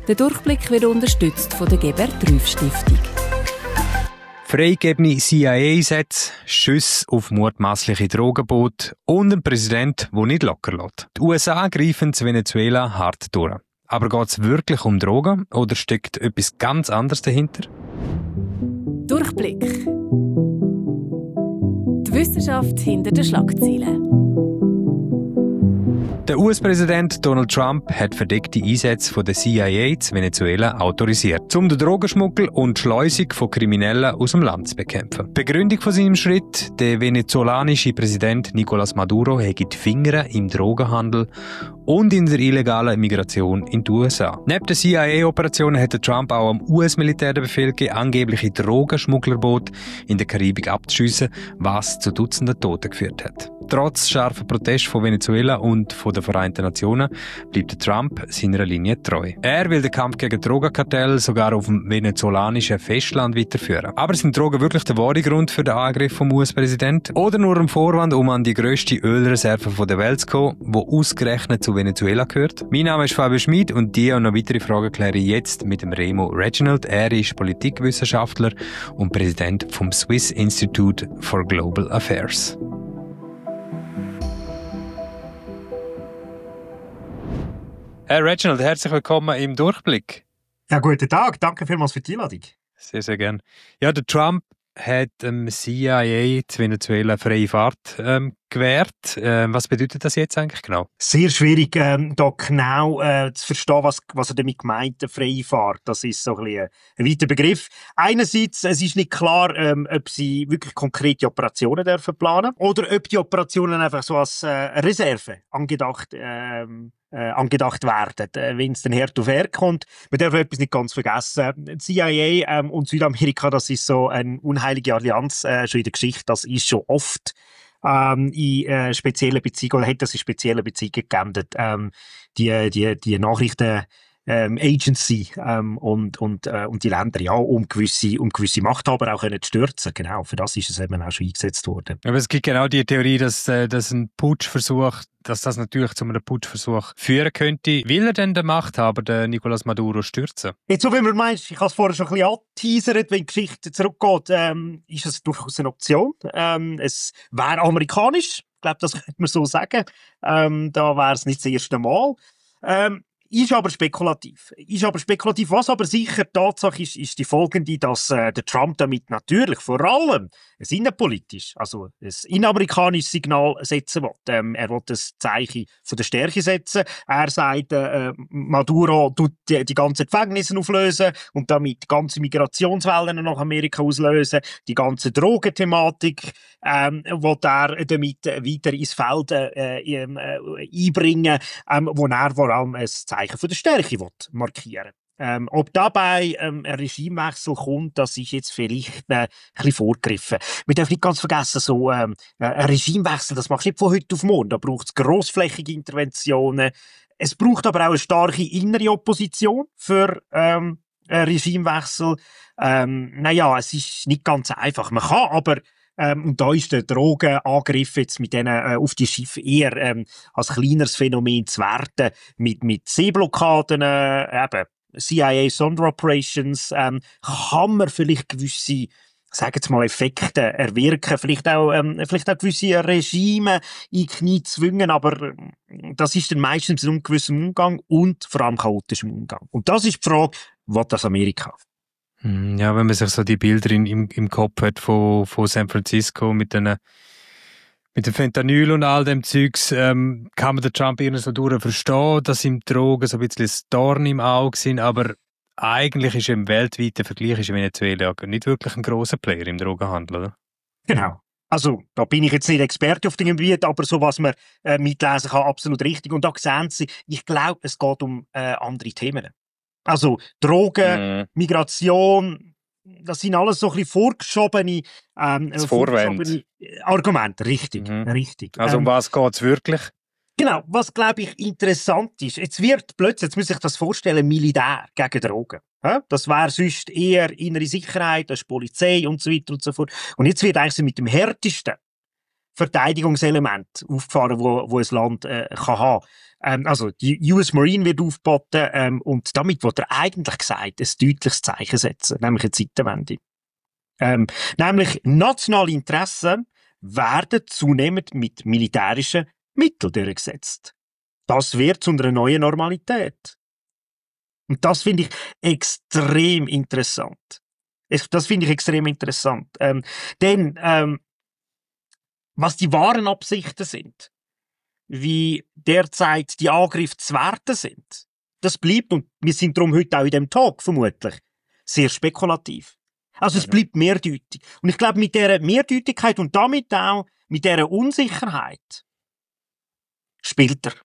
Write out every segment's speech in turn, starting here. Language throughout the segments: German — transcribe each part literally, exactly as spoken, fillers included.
Der Durchblick wird unterstützt von der Geber-Trüff-Stiftung. Freigegebene C I A-Einsätze, Schüsse auf mutmaßliche Drogenboote und ein Präsident, der nicht locker lässt. Die U S A greifen zu Venezuela hart durch. Aber geht es wirklich um Drogen oder steckt etwas ganz anderes dahinter? Durchblick. Die Wissenschaft hinter den Schlagzeilen. Der U S-Präsident Donald Trump hat verdeckte Einsätze von der C I A zu Venezuela autorisiert, um den Drogenschmuggel und die Schleusung von Kriminellen aus dem Land zu bekämpfen. Die Begründung von seinem Schritt: der venezolanische Präsident Nicolás Maduro hätte die Finger im Drogenhandel und in der illegalen Migration in die U S A. Neben den C I A-Operationen hat Trump auch am U S-Militär den Befehl gegeben, angebliche Drogenschmugglerboote in der Karibik abzuschiessen, was zu Dutzenden Toten geführt hat. Trotz scharfer Proteste von Venezuela und von den Vereinten Nationen bleibt Trump seiner Linie treu. Er will den Kampf gegen Drogenkartelle sogar auf dem venezolanischen Festland weiterführen. Aber sind Drogen wirklich der wahre Grund für den Angriff vom U S-Präsidenten? Oder nur ein Vorwand, um an die grösste Ölreserve der Welt zu kommen, die ausgerechnet zu Venezuela gehört? Mein Name ist Fabio Schmid und diese und noch weitere Fragen kläre ich jetzt mit dem Remo Reginald. Er ist Politikwissenschaftler und Präsident vom Swiss Institute for Global Affairs. Herr Reginald, herzlich willkommen im Durchblick. Ja, guten Tag, danke vielmals für die Einladung. Sehr, sehr gerne. Ja, der Trump hat dem C I A zu Venezuela freie Fahrt ähm, gewährt. Ähm, was bedeutet das jetzt eigentlich genau? Sehr schwierig, ähm, da genau äh, zu verstehen, was, was er damit meint, eine freie Fahrt. Das ist so ein, bisschen ein weiter Begriff. Einerseits, es ist nicht klar, ähm, ob sie wirklich konkrete Operationen dürfen planen oder ob die Operationen einfach so als äh, Reserve angedacht ähm, Äh, angedacht werden, äh, wenn es dann hart auf hart kommt. Man darf etwas nicht ganz vergessen. Die C I A ähm, und Südamerika, das ist so eine unheilige Allianz äh, schon in der Geschichte. Das ist schon oft ähm, in äh, speziellen Beziehungen, oder hat das in speziellen Beziehungen geendet. Ähm, die, die, die Nachrichten Ähm, Agency ähm, und, und, äh, und die Länder, ja, um gewisse, um gewisse Machthaber auch können zu stürzen. Genau, für das ist es eben auch schon eingesetzt worden. Aber es gibt genau die Theorie, dass, äh, dass ein Putschversuch, dass das natürlich zu einem Putschversuch führen könnte. Will er denn den Machthaber, den Nicolás Maduro, stürzen? Jetzt, so wie man meint, ich habe es vorher schon ein bisschen angeteasert, wenn die Geschichte zurückgeht, ähm, ist es durchaus eine Option. Ähm, es wäre amerikanisch, ich glaube, das könnte man so sagen. Ähm, da wäre es nicht das erste Mal. Ähm, Ist aber spekulativ. Ist aber spekulativ. Was aber sicher Tatsache ist, ist die folgende, dass äh, der Trump damit natürlich vor allem ein innenpolitisch, also ein inamerikanisches Signal setzen will. Ähm, er will das Zeichen von der Stärke setzen. Er sagt, äh, Maduro tut die, die ganzen Gefängnisse auflösen und damit die ganze Migrationswellen nach Amerika auslösen. Die ganze Drogenthematik ähm, will er damit weiter ins Feld äh, äh, einbringen, ähm, wo er vor allem ein Zeichen von der Stärke will markieren. Ähm, ob dabei ähm, ein Regimewechsel kommt, das ist jetzt vielleicht äh, ein bisschen vorgegriffen. Wir dürfen nicht ganz vergessen, so ähm, ein Regimewechsel, das machst du nicht von heute auf morgen. Da braucht es grossflächige Interventionen. Es braucht aber auch eine starke innere Opposition für ähm, einen Regimewechsel. Ähm, naja, es ist nicht ganz einfach. Man kann aber Ähm, und da ist der Drogenangriff jetzt mit denen äh, auf die Schiffe eher ähm, als kleineres Phänomen zu werten. Mit, mit Seeblockaden, äh, eben C I A Sonderoperations, ähm, kann man vielleicht gewisse, sagen wir mal, Effekte erwirken, vielleicht auch, ähm, vielleicht auch gewisse Regime in die Knie zwingen, aber das ist dann meistens in einem gewissen Umgang und vor allem chaotischem Umgang. Und das ist die Frage, was das Amerika? Ja, wenn man sich so die Bilder in, im, im Kopf hat von, von San Francisco mit den, mit dem Fentanyl und all dem Zeugs, ähm, kann man den Trump irgendwie so durch verstehen, dass ihm Drogen so ein bisschen ein Dorn im Auge sind, aber eigentlich ist im weltweiten Vergleich ist Venezuela nicht wirklich ein grosser Player im Drogenhandel, oder? Genau. Also, da bin ich jetzt nicht Experte auf dem Gebiet, aber so, was man äh, mitlesen kann, absolut richtig. Und da sehen Sie, ich glaube, es geht um äh, andere Themen. Also Drogen, mm. Migration, das sind alles so ein bisschen vorgeschobene, ähm, vorgeschobene Argumente. Richtig, mhm. richtig. Also um ähm, was geht es wirklich? Genau, was glaube ich interessant ist, jetzt wird plötzlich, jetzt muss ich das vorstellen, Militär gegen Drogen. Ja? Das wäre sonst eher innere Sicherheit, das ist Polizei und so weiter und so fort. Und jetzt wird eigentlich mit dem härtesten Verteidigungselement aufgefahren, wo, wo ein Land äh, kann haben. Ähm, also die U S Marine wird aufgeboten ähm, und damit wird er eigentlich gesagt, ein deutliches Zeichen setzen, nämlich eine Zeitenwende. Ähm, nämlich nationale Interessen werden zunehmend mit militärischen Mitteln durchgesetzt. Das wird zu einer neuen Normalität. Und das finde ich extrem interessant. Das finde ich extrem interessant. Ähm, denn ähm, was die wahren Absichten sind, wie derzeit die Angriffe zu werten sind, das bleibt, und wir sind darum heute auch in dem Talk vermutlich, sehr spekulativ. Also es bleibt mehrdeutig. Und ich glaube, mit dieser Mehrdeutigkeit und damit auch mit dieser Unsicherheit spielt er.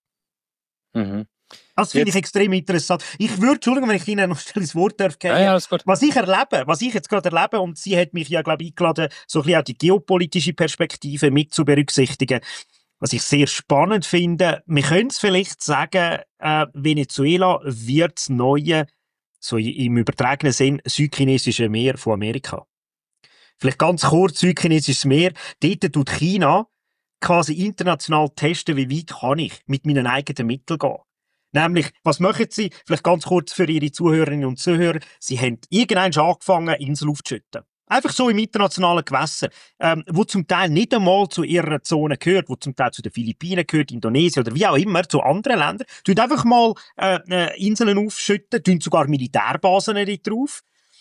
Mhm. Das finde ich extrem interessant. Ich würde, Entschuldigung, wenn ich Ihnen noch schnell das Wort darf geben. Ja, ja, alles gut. Was ich erlebe, was ich jetzt gerade erlebe, und sie hat mich ja, glaube ich, eingeladen, so ein bisschen auch die geopolitische Perspektive mit zu berücksichtigen. Was ich sehr spannend finde, wir können es vielleicht sagen, äh, Venezuela wird das neue, so im übertragenen Sinn, südchinesische Meer von Amerika. Vielleicht ganz kurz, südchinesisches Meer, dort tut China quasi international testen, wie weit kann ich mit meinen eigenen Mitteln gehen. Nämlich, was machen sie? Vielleicht ganz kurz für Ihre Zuhörerinnen und Zuhörer. Sie haben irgendwann angefangen, Inseln aufzuschütten. Einfach so im internationalen Gewässer, ähm, wo zum Teil nicht einmal zu ihrer Zone gehört, wo zum Teil zu den Philippinen gehört, Indonesien oder wie auch immer, zu anderen Ländern. Tun einfach mal äh, äh, Inseln aufschütten, tun sogar Militärbasen nicht drauf.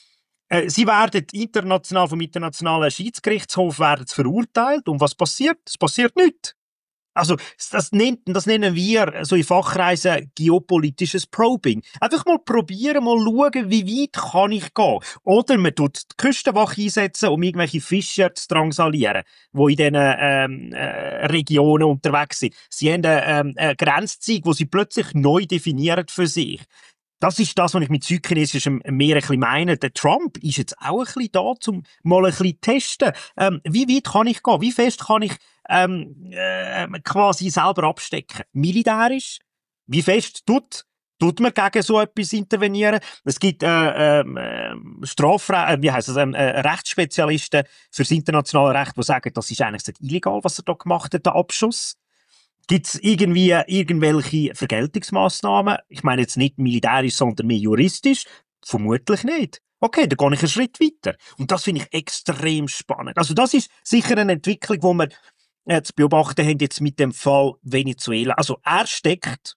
Äh, sie werden international vom internationalen Schiedsgerichtshof werden verurteilt. Und was passiert? Es passiert nichts. Also, das, nennt, das nennen wir so in Fachkreisen geopolitisches Probing. Einfach mal probieren, mal schauen, wie weit kann ich gehen. Oder man tut die Küstenwache einsetzen, um irgendwelche Fischer zu drangsalieren, die in diesen ähm, äh, Regionen unterwegs sind. Sie haben ähm, eine Grenzziehung, die sie plötzlich neu definieren für sich. Das ist das, was ich mit südchinesischem Meer ein bisschen meine. Der Trump ist jetzt auch ein bisschen da, um mal ein bisschen testen. Ähm, wie weit kann ich gehen? Wie fest kann ich ähm, äh, quasi selber abstecken? Militärisch? Wie fest tut, tut man gegen so etwas intervenieren? Es gibt äh, äh, Strafre äh, wie heisst es, ähm, äh, Rechtsspezialisten fürs internationale Recht, die sagen, das ist eigentlich illegal, was er da gemacht hat, der Abschuss. Gibt es irgendwie irgendwelche Vergeltungsmaßnahmen? Ich meine jetzt nicht militärisch, sondern mehr juristisch? Vermutlich nicht. Okay, dann gehe ich einen Schritt weiter. Und das finde ich extrem spannend. Also das ist sicher eine Entwicklung, die wir äh, zu beobachten haben jetzt mit dem Fall Venezuela. Also er steckt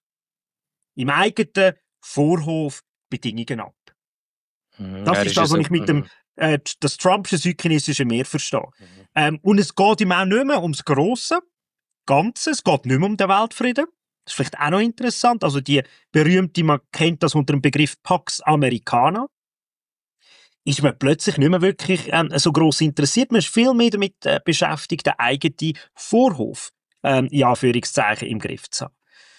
im eigenen Vorhof Bedingungen ab. Mhm, das ja, ist das das, was ist ich mit so, dem mhm. äh, das Trumpsche südchinesische Meer verstehe. Mhm. Ähm, und es geht ihm auch nicht mehr ums Grosse Ganze. Es geht nicht mehr um den Weltfrieden. Das ist vielleicht auch noch interessant. Also die berühmte, man kennt das unter dem Begriff Pax Americana. Ist man plötzlich nicht mehr wirklich ähm, so gross interessiert. Man ist viel mehr damit äh, beschäftigt, den eigenen Vorhof, ähm, in Anführungszeichen, im Griff zu haben.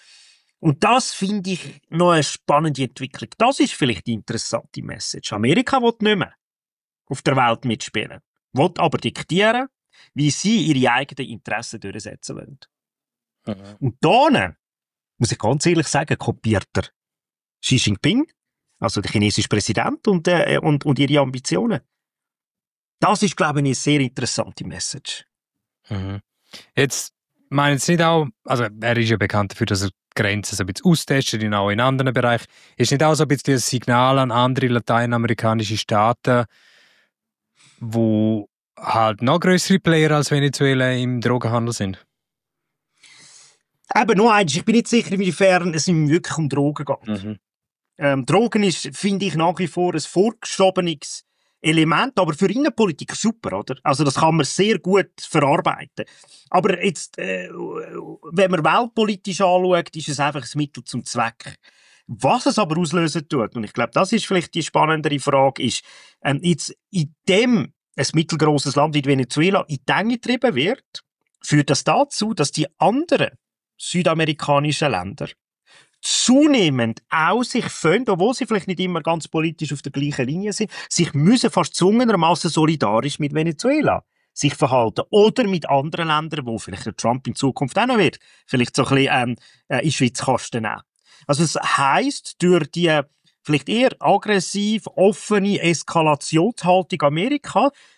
Und das finde ich noch eine spannende Entwicklung. Das ist vielleicht die interessante Message. Amerika will nicht mehr auf der Welt mitspielen, will aber diktieren, wie sie ihre eigenen Interessen durchsetzen wollen. Mhm. Und da, muss ich ganz ehrlich sagen, kopiert er Xi Jinping, also der chinesische Präsident, und, äh, und, und ihre Ambitionen. Das ist, glaube ich, eine sehr interessante Message. Mhm. Jetzt meinen Sie nicht auch, also er ist ja bekannt dafür, dass er Grenzen so ein bisschen austestet, in auch in anderen Bereichen. Ist nicht auch so ein bisschen ein Signal an andere lateinamerikanische Staaten, wo halt noch grössere Player als Venezuela im Drogenhandel sind? Eben, nur eins, ich bin nicht sicher, inwiefern es ihm wirklich um Drogen geht. Mhm. Ähm, Drogen ist, finde ich, nach wie vor ein vorgeschobenes Element, aber für Innenpolitik super, oder? Also das kann man sehr gut verarbeiten. Aber jetzt, äh, wenn man weltpolitisch anschaut, ist es einfach ein Mittel zum Zweck. Was es aber auslösen tut, und ich glaube, das ist vielleicht die spannendere Frage, ist, ähm, jetzt in dem ein mittelgrosses Land wie Venezuela in die Enge getrieben wird, führt das dazu, dass die anderen südamerikanischen Länder zunehmend auch sich finden, obwohl sie vielleicht nicht immer ganz politisch auf der gleichen Linie sind, sich müssen fast zwungenermassen solidarisch mit Venezuela sich verhalten. Oder mit anderen Ländern, wo vielleicht der Trump in Zukunft auch noch wird, vielleicht so ein bisschen ähm, äh, in Schweizkasten nehmen. Also es heisst, durch die vielleicht eher aggressiv, offene Eskalationshaltung Amerika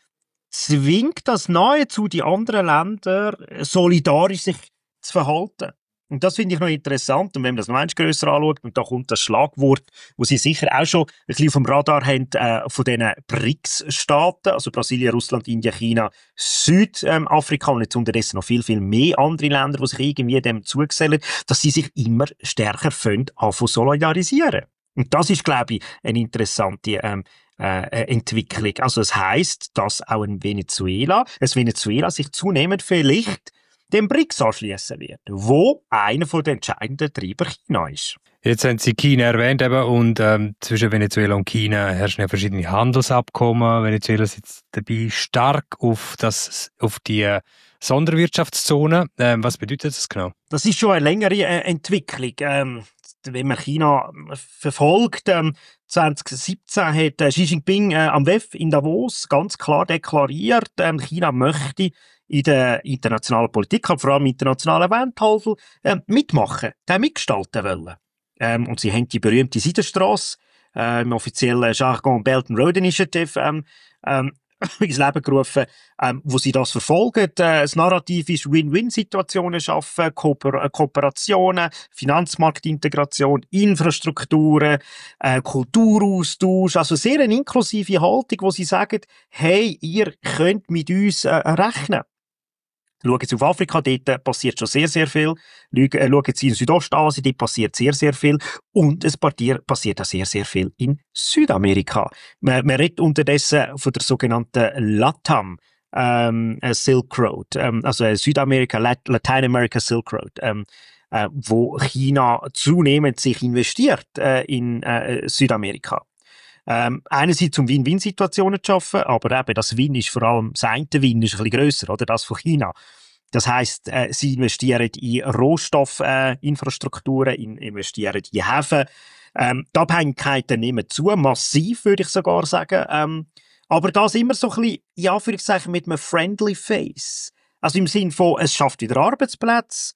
zwingt das nahezu die anderen Länder, solidarisch sich zu verhalten. Und das finde ich noch interessant. Und wenn man das noch eins grösser anschaut, und da kommt das Schlagwort, wo sie sicher auch schon ein bisschen auf dem Radar haben, äh, von diesen B R I C S-Staaten, also Brasilien, Russland, Indien, China, Südafrika und jetzt unterdessen noch viel, viel mehr andere Länder, die sich irgendwie dem zugesellen, dass sie sich immer stärker anfangen zu solidarisieren. Und das ist, glaube ich, eine interessante ähm, äh, Entwicklung. Also es heisst, dass auch ein Venezuela, ein Venezuela sich zunehmend vielleicht dem B R I C S anschliessen wird, wo einer von den entscheidenden Treiber China ist. Jetzt haben Sie China erwähnt eben, und ähm, zwischen Venezuela und China herrschen ja verschiedene Handelsabkommen. Venezuela sitzt dabei stark auf, das, auf die äh, Sonderwirtschaftszone. Ähm, was bedeutet das genau? Das ist schon eine längere äh, Entwicklung. Ähm, wenn man China verfolgt, ähm, zwanzig siebzehn hat äh, Xi Jinping äh, am W E F in Davos ganz klar deklariert, ähm, China möchte in der internationalen Politik, halt vor allem im internationalen Welthandel, äh, mitmachen, da mitgestalten wollen. Ähm, und sie haben die berühmte Seidenstrasse, äh, im offiziellen Jargon Belt and Road Initiative, ähm, ähm, ins Leben gerufen, ähm, wo sie das verfolgen. Äh, das Narrativ ist Win-Win-Situationen schaffen, Kooper- Kooperationen, Finanzmarktintegration, Infrastrukturen, äh, Kulturaustausch, also sehr eine inklusive Haltung, wo sie sagen, hey, ihr könnt mit uns äh, rechnen. Schauen Sie auf Afrika, dort passiert schon sehr, sehr viel. Schauen Sie in Südostasien, dort passiert sehr, sehr viel. Und es passiert auch sehr, sehr viel in Südamerika. Man, man redet unterdessen von der sogenannten LATAM, ähm, Silk Road, ähm, also Südamerika, Lat- Latin America Silk Road, ähm, äh, wo China zunehmend sich investiert äh, in äh, Südamerika. Ähm, einerseits um Win-Win-Situationen zu schaffen, aber eben das Win ist vor allem, das eine Win ist ein bisschen grösser, oder? Das von China. Das heisst, äh, sie investieren in Rohstoffinfrastrukturen, äh, in, investieren in Häfen. Ähm, die Abhängigkeiten nehmen zu, massiv, würde ich sogar sagen. Ähm, aber das immer so ein bisschen, in Anführungszeichen, mit einem friendly face. Also im Sinne von, es schafft wieder Arbeitsplätze.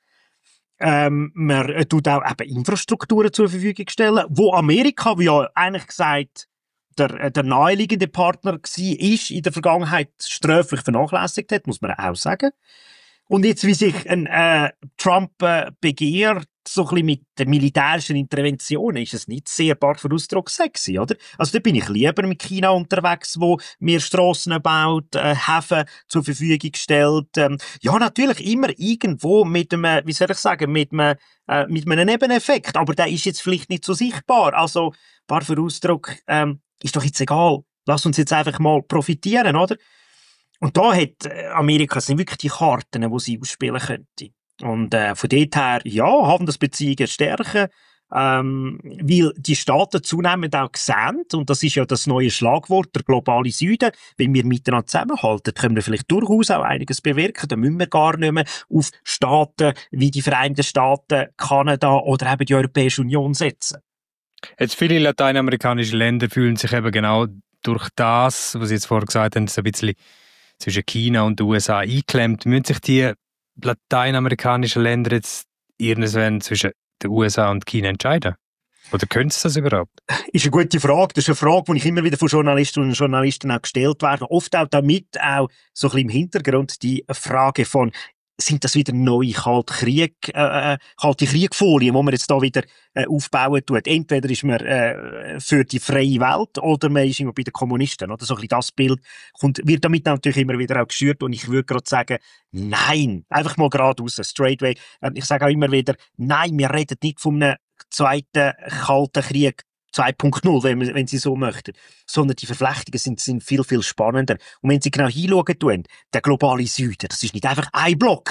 Ähm, man äh, tut auch eben Infrastrukturen zur Verfügung stellen, wo Amerika, wie ja eigentlich gesagt, der, der naheliegende Partner war, ist in der Vergangenheit sträflich vernachlässigt hat, muss man auch sagen. Und jetzt, wie sich ein äh, Trump äh, begehrt, so ein bisschen mit der militärischen Intervention, ist es nicht sehr bar für Ausdruck sexy, oder? Also da bin ich lieber mit China unterwegs, wo mir Strassen baut, äh, Häfen zur Verfügung stellt. Ähm, ja, natürlich immer irgendwo mit einem, wie soll ich sagen, mit einem, äh, mit einem Nebeneffekt, aber der ist jetzt vielleicht nicht so sichtbar. Also, bar für Ausdruck, ähm, ist doch jetzt egal. Lass uns jetzt einfach mal profitieren, oder? Und da hat Amerika sind wirklich die Karten, die sie ausspielen könnte. Und äh, von dort her, ja, Handelsbeziehungen stärken, ähm, weil die Staaten zunehmend auch sehen, und das ist ja das neue Schlagwort, der globale Süden, wenn wir miteinander zusammenhalten, können wir vielleicht durchaus auch einiges bewirken, da müssen wir gar nicht mehr auf Staaten wie die Vereinigten Staaten, Kanada oder eben die Europäische Union setzen. Jetzt viele lateinamerikanische Länder fühlen sich eben genau durch das, was Sie jetzt vorher gesagt haben, so ein bisschen zwischen China und den U S A eingeklemmt. Müssen sich die lateinamerikanischen Länder jetzt irgendwann zwischen den U S A und China entscheiden? Oder können sie das überhaupt? Ist eine gute Frage. Das ist eine Frage, die ich immer wieder von Journalisten und Journalisten auch gestellt werde. Oft auch damit auch so ein bisschen im Hintergrund die Frage von, sind das wieder neue kalte Krieg, äh, kalte Kriegfolien, die man jetzt da wieder äh, aufbauen tut. Entweder ist man äh, für die freie Welt oder man ist bei den Kommunisten. Oder so ein bisschen das Bild kommt, wird damit natürlich immer wieder auch geschürt. Und ich würde gerade sagen, nein, einfach mal geradeaus, straight way. Ich sage auch immer wieder, nein, wir reden nicht von einem zweiten kalten Krieg zwei Punkt null, wenn, wenn Sie so möchten. Sondern die Verflechtungen sind, sind viel, viel spannender. Und wenn Sie genau hinschauen tun, der globale Süden, das ist nicht einfach ein Block.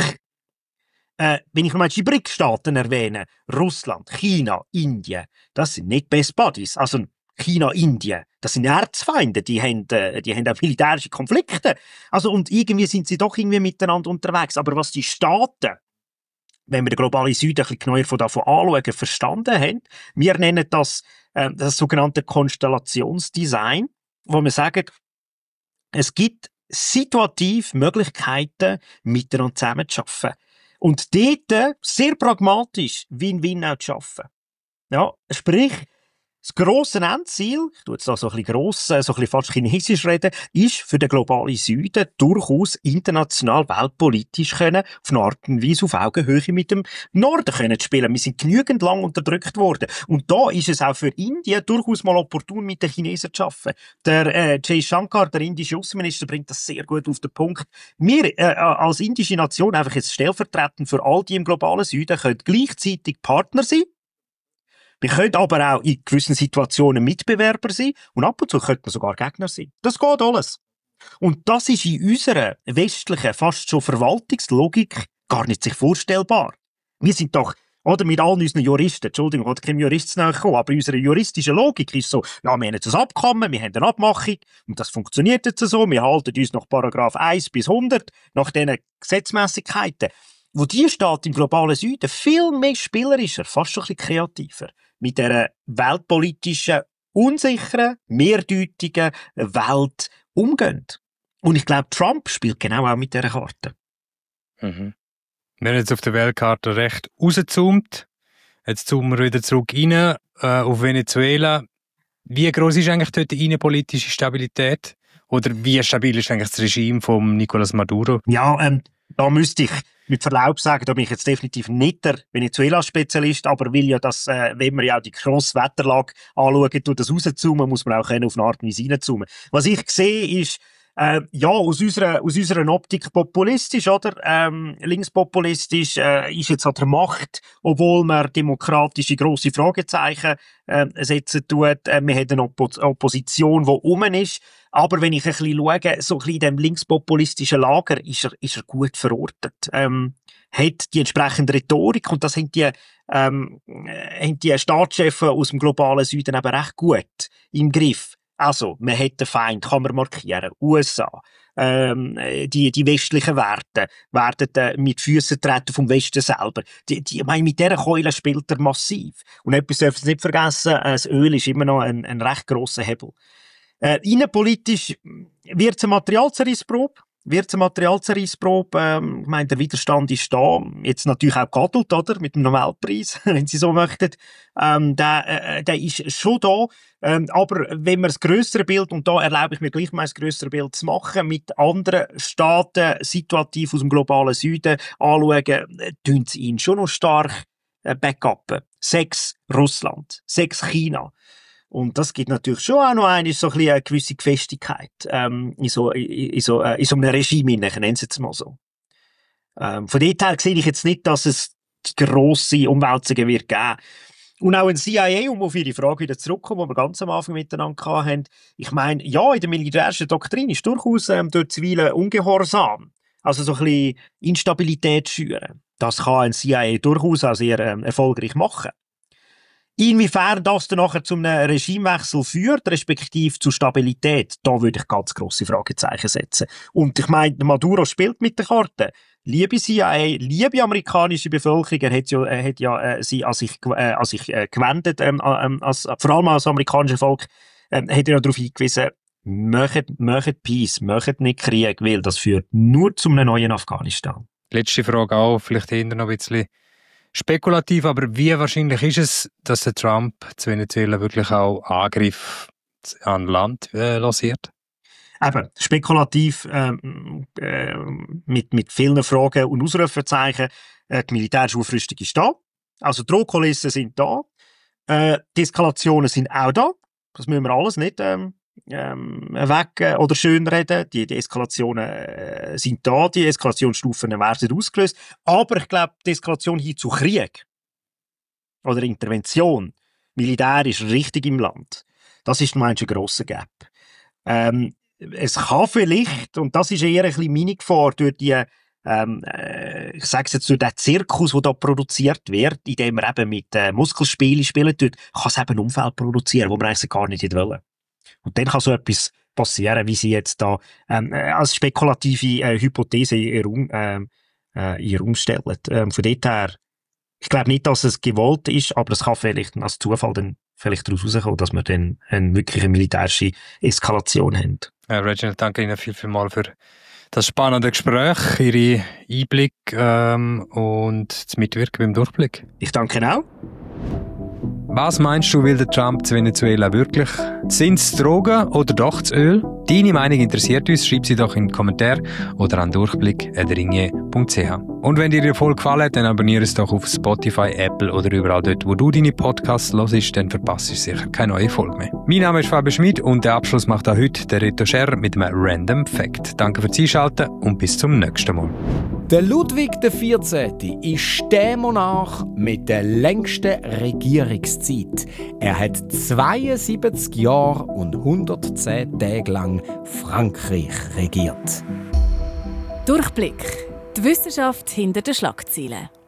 Äh, wenn ich mal die B R I C-Staaten erwähne, Russland, China, Indien, das sind nicht Best Buddies. Also China, Indien, das sind Erzfeinde, die haben, äh, die haben auch militärische Konflikte. Also, und irgendwie sind sie doch irgendwie miteinander unterwegs. Aber was die Staaten, wenn wir den globalen Süden ein bisschen genauer von davon anschauen, verstanden haben, wir nennen das äh, das sogenannte Konstellationsdesign, wo wir sagen, es gibt situativ Möglichkeiten, miteinander zusammenzuarbeiten. Und dort sehr pragmatisch Win-Win auch zu schaffen. Ja, sprich, Das grosse Endziel, ich tue jetzt da so ein bisschen gross, so ein bisschen fast chinesisch reden, ist für den globalen Süden durchaus international, weltpolitisch können, auf eine Art und Weise auf Augenhöhe mit dem Norden können spielen. Wir sind genügend lang unterdrückt worden. Und da ist es auch für Indien durchaus mal opportun, mit den Chinesen zu arbeiten. Der äh, Jay Shankar, der indische Außenminister, bringt das sehr gut auf den Punkt. Wir äh, als indische Nation, einfach jetzt stellvertretend für all die im globalen Süden, können gleichzeitig Partner sein. Wir können aber auch in gewissen Situationen Mitbewerber sein und ab und zu könnten wir sogar Gegner sein. Das geht alles. Und das ist in unserer westlichen, fast schon Verwaltungslogik gar nicht sich vorstellbar. Wir sind doch, oder mit allen unseren Juristen, Entschuldigung, ich wollte keinem Jurist zu nahe kommen, aber unsere juristische Logik ist so, ja, wir haben jetzt ein Abkommen, wir haben eine Abmachung und das funktioniert jetzt so, wir halten uns nach Paragraph eins bis hundert, nach diesen Gesetzmäßigkeiten. Wo die steht im globalen Süden viel mehr spielerischer, fast schon ein bisschen kreativer, mit dieser weltpolitischen, unsicheren, mehrdeutigen Welt umgehen. Und ich glaube, Trump spielt genau auch mit dieser Karte. Mhm. Wir haben jetzt auf der Weltkarte recht rausgezoomt. Jetzt zoomen wir wieder zurück rein, äh, auf Venezuela. Wie gross ist eigentlich dort die innenpolitische Stabilität? Oder wie stabil ist eigentlich das Regime von Nicolás Maduro? Ja, ähm, da müsste ich mit Verlaub sagen, da bin ich jetzt definitiv nicht der Venezuela-Spezialist, aber will ja das, äh, wenn wir ja auch die grosse Wetterlage anschauen, tut das rauszoomen, muss man auch können auf eine Art und Weise reinzoomen. Was ich sehe, ist, äh, ja, aus unserer, aus unserer Optik populistisch, oder? Ähm, linkspopulistisch, äh, ist jetzt an der Macht, obwohl man demokratische grosse Fragezeichen, äh, setzen tut. Äh, wir haben eine Oppo- Opposition, die rum ist. Aber wenn ich ein bisschen schaue, so ein bisschen in dem linkspopulistischen Lager, ist er, ist er gut verortet. Ähm, hat die entsprechende Rhetorik, und das haben die, ähm, haben die Staatschefs aus dem globalen Süden eben recht gut im Griff. Also, man hat den Feind, kann man markieren. U S A. Ähm, die, die westlichen Werte werden äh, mit Füssen treten vom Westen selber. Die, die, ich meine, mit dieser Keule spielt er massiv. Und etwas dürfen Sie nicht vergessen, äh, das Öl ist immer noch ein, ein recht grosser Hebel. Äh, innenpolitisch wird es eine Materialzerrissprobe. Wird es eine Materialzerrissprobe. Ähm, ich meine, der Widerstand ist da. Jetzt natürlich auch geadelt, oder? Mit dem Nobelpreis, wenn Sie so möchten. Ähm, der, äh, der ist schon da. Ähm, aber wenn man das grössere Bild, und da erlaube ich mir gleich mal das grössere Bild zu machen, mit anderen Staaten situativ aus dem globalen Süden anschauen, äh, tun sie ihn schon noch stark äh, backuppen. Sechs Russland, sechs China. Und das gibt natürlich schon auch noch eine, so ein bisschen eine gewisse Gefestigkeit ähm, in, so, in, in, so, äh, in so einem Regime, ich nenne es jetzt mal so. Ähm, von dort her sehe ich jetzt nicht, dass es grosse Umwälzungen wird geben. Und auch ein C I A, um auf Ihre Frage wieder zurückzukommen, die wir ganz am Anfang miteinander hatten. Ich meine, ja, in der militärischen Doktrin ist durchaus ähm, dort zuweilen Ungehorsam. Also so ein bisschen Instabilität schüren. Das kann ein C I A durchaus auch sehr ähm, erfolgreich machen. Inwiefern das dann nachher zu einem Regimewechsel führt, respektive zu Stabilität, da würde ich ganz grosse Fragezeichen setzen. Und ich meine, Maduro spielt mit der Karte. Liebe C I A, liebe amerikanische Bevölkerung, er hat ja, er hat ja äh, sie an sich, äh, an sich äh, gewendet, ähm, ähm, als, vor allem als amerikanisches Volk, ähm, hat er ja darauf hingewiesen, möchtet, möchtet Peace, möchtet nicht Krieg, weil das führt nur zu einem neuen Afghanistan. Letzte Frage auch, vielleicht hinter noch ein bisschen spekulativ, aber wie wahrscheinlich ist es, dass der Trump zu Venezuela wirklich auch Angriff an Land äh, lanciert? Eben, spekulativ, ähm, äh, mit, mit vielen Fragen und Ausrufezeichen. Äh, die militärische Aufrüstung ist da. Also die Drohkulissen sind da. Äh, die Eskalationen sind auch da. Das müssen wir alles nicht ähm, ähm, weg äh, oder schönreden. Die, die Eskalationen äh, sind da. Die Eskalationsstufen werden ausgelöst. Aber ich glaube, die Eskalation hin zu Krieg oder Intervention militärisch richtig im Land, das ist ein grosser Gap. Ähm, Es kann vielleicht, und das ist eher ein bisschen meine Gefahr, durch die, ähm, äh, ich sage es jetzt, durch den Zirkus, der da produziert wird, indem man eben mit äh, Muskelspielen spielen tut, kann es eben ein Umfeld produzieren, wo man eigentlich gar nicht wollen. Und dann kann so etwas passieren, wie sie jetzt da ähm, als spekulative äh, Hypothese in ihr, um, ähm, äh, ihr umstellen. Ähm, von dort her, ich glaube nicht, dass es gewollt ist, aber es kann vielleicht als Zufall dann vielleicht daraus herauskommen, dass wir dann eine wirkliche militärische Eskalation haben. Äh, Reginald, danke Ihnen viel, viel mal für das spannende Gespräch, Ihre Einblick ähm, und das Mitwirken beim Durchblick. Ich danke auch. Was meinst du, will der Trump zu Venezuela wirklich? Sind es Drogen oder doch das Öl? Deine Meinung interessiert uns, schreib sie doch in den Kommentar oder an durchblick at ringier punkt c h. Und wenn dir die Folge gefallen hat, dann abonniere es doch auf Spotify, Apple oder überall dort, wo du deine Podcasts hörst, dann verpasst du sicher keine neue Folge mehr. Mein Name ist Fabio Schmid und den Abschluss macht auch heute der Reto Scher mit einem Random Fact. Danke fürs Einschalten und bis zum nächsten Mal. Der Ludwig der vierzehnte ist der Monarch mit der längsten Regierungszeit. Er hat zweiundsiebzig Jahre und hundertzehn Tage lang Frankreich regiert. Durchblick. Die Wissenschaft hinter den Schlagzeilen.